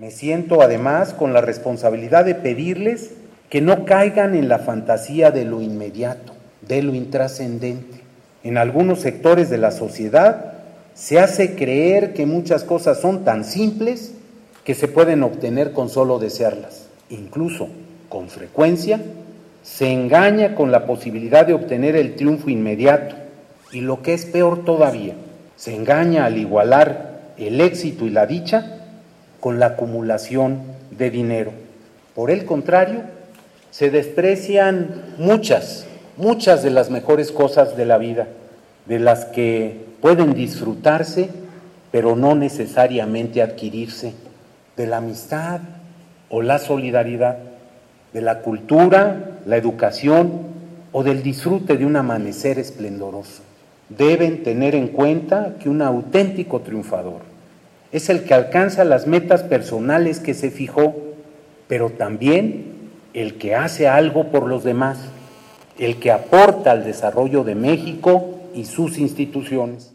Me siento además con la responsabilidad de pedirles que no caigan en la fantasía de lo inmediato, de lo intrascendente. En algunos sectores de la sociedad se hace creer que muchas cosas son tan simples que se pueden obtener con solo desearlas. Incluso, con frecuencia, se engaña con la posibilidad de obtener el triunfo inmediato. Y lo que es peor todavía, se engaña al igualar el éxito y la dicha con la acumulación de dinero. Por el contrario, se desprecian muchas de las mejores cosas de la vida, de las que pueden disfrutarse, pero no necesariamente adquirirse, de la amistad o la solidaridad, de la cultura, la educación o del disfrute de un amanecer esplendoroso. Deben tener en cuenta que un auténtico triunfador es el que alcanza las metas personales que se fijó, pero también el que hace algo por los demás, el que aporta al desarrollo de México y sus instituciones.